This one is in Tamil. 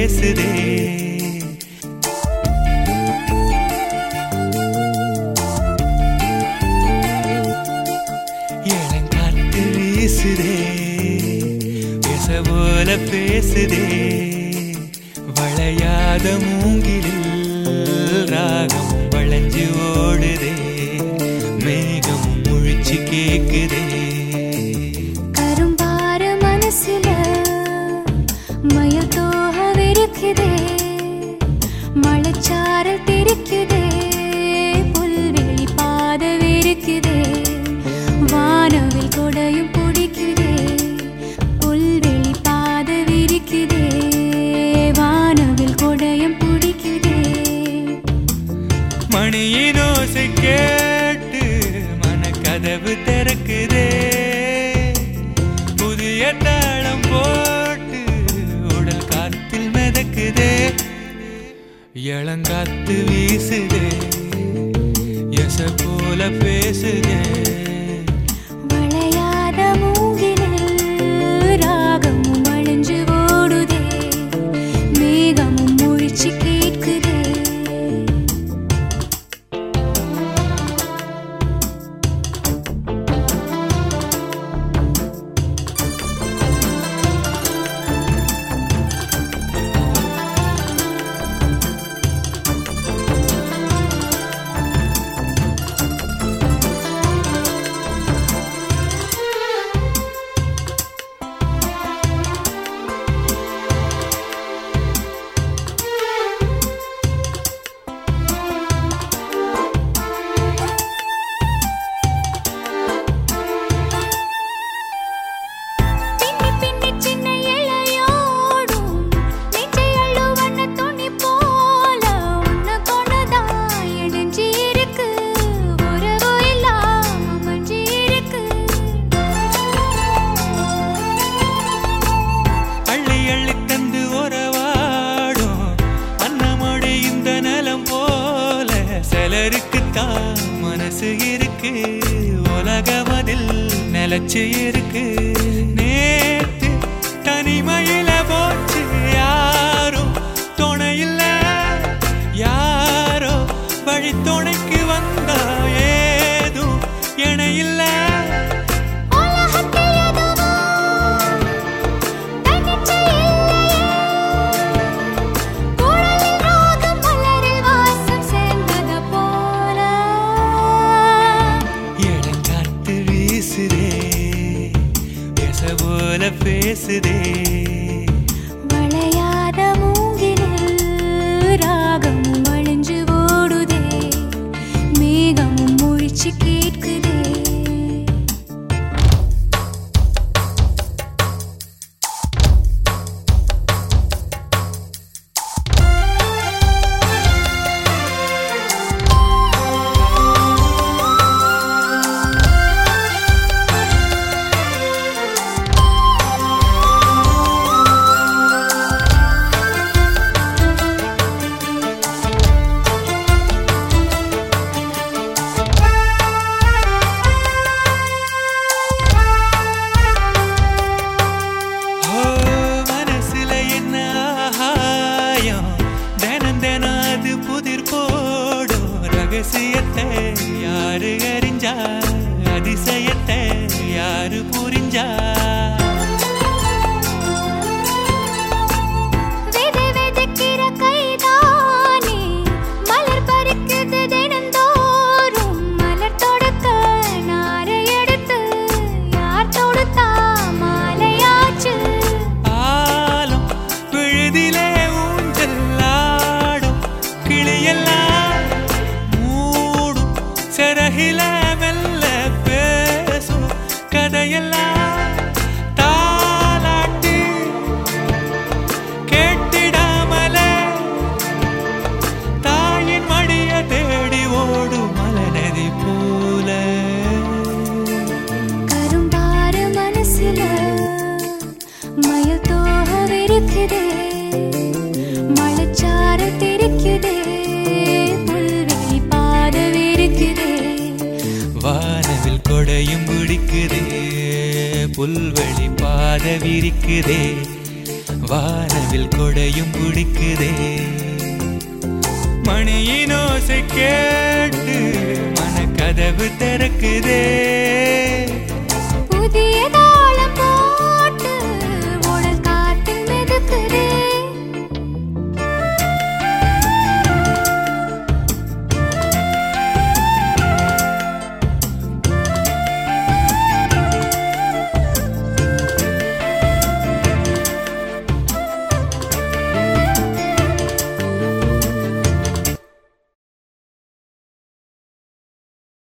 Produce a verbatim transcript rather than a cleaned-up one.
பேசுதே. இளங்காத்து வீசுதே, பேச போல பேசுதே. வளையாத மூங்கிலில் ராகம் வளைஞ்சு ஓடுதே. மேகம் முழிச்சு கேக்குதே. கரும்பார மனசுல மயில் தோக விரிக்குதே. மழைச்சாரல் தெரிக்குதே. புல்வெளி பாத விரிக்குதே. வானவில் கொடையும் பிடிக்குதே. புல்வெளி பாத விரிக்குதே. வானவில் கொடையும் பிடிக்குதே. மணியின் ஓசை கேட்டு மனக்கதவு திறக்குதே. புதிய தாளம் போட்டு உடல் காத்தில் மிதக்குதே. இளங்காத்து வீசுதே, எச போல பேசுதே. வளையாத மூங்கிலில் ராகமும் வளைஞ்சு ஓடுதே. மேகமும் முழிச்சு கேட்குதே. சிலருக்குத்தான் மனசு இருக்கு, உலகமதில் நிலச்சு இருக்கு. நேத்து தனிமையில போச்சு யாரும் துணையில்ல. யாரோ வழி துணைக்கு வந்தா ஏதும் இணையில்ல. போல பேசுதே. வளையாத மூங்கிலில் ராகமும் வளைஞ்சு ஓடுதே. மேகமும் முழிச்சு கேட்குதே. ரகசியத்தை யாரு அறிஞ்சா, அதிசயத்தை யாரு புரிஞ்சா. விதை விதைக்கிற கைதானே மலர் பறிக்குது தினந்தோறும். மலர் தொடுக்க நாரை எடுத்து யார் தொடுத்தா மாலையாச்சு. ஆலம் விழுதிலே ஊஞ்சல் ஆடும் கிளியெல்லாம் சரகில மெல்ல பேசும் கதையெல்லாம் தாலாட்டி கேட்டிடாமலே தாயின் மடிய தேடி ஓடும் மலநதி போல. கரும்பார மனசுல மயில் தோக விரிக்குதே. மழைச்சாரல் தெரிக்குதே. புல்வெளி பாத விரிக்குதே. வானவில் கொடையும் பிடிக்குதே. புல்வெளி பாத விரிக்குதே. வானவில் கொடையும் பிடிக்குதே மணியின் ஓசை கேட்டு மனக்கதவு திறக்குதே